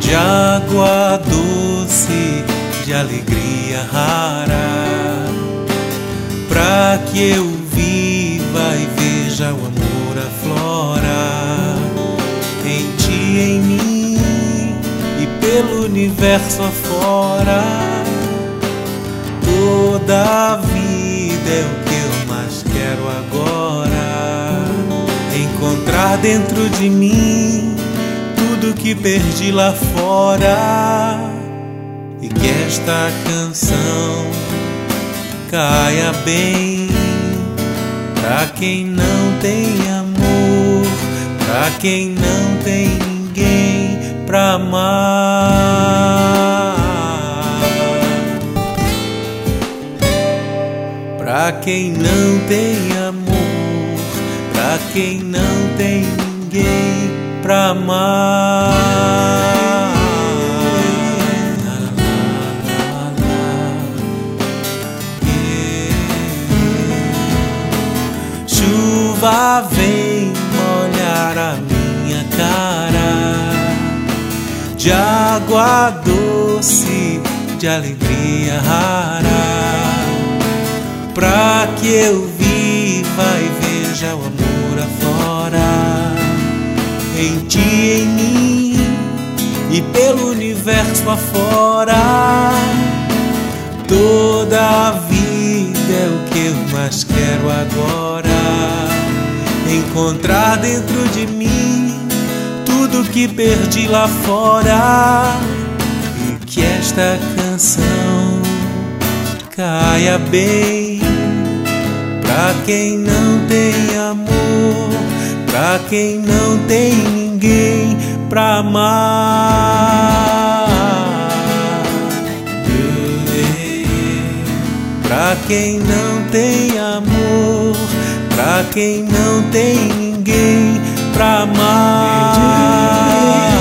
de água doce, de alegria rara, pra que eu viva e veja o amor aflorar em ti, em mim e pelo universo afora. Toda a vida é o que eu mais quero agora, encontrar dentro de mim tudo que perdi lá fora, e que esta canção caia bem pra quem não tem amor, pra quem não tem ninguém pra amar, pra quem não tem amor, pra quem não tem ninguém pra amar. Chuva vem molhar a minha cara, de água doce, de alegria rara, pra que eu viva e veja o amor afora em ti, em mim e pelo universo afora. Toda a vida é o que eu mais quero agora, encontrar dentro de mim tudo que perdi lá fora, e que esta canção caia bem pra quem não tem amor, pra quem não tem ninguém pra amar, pra quem não tem amor, pra quem não tem ninguém pra amar.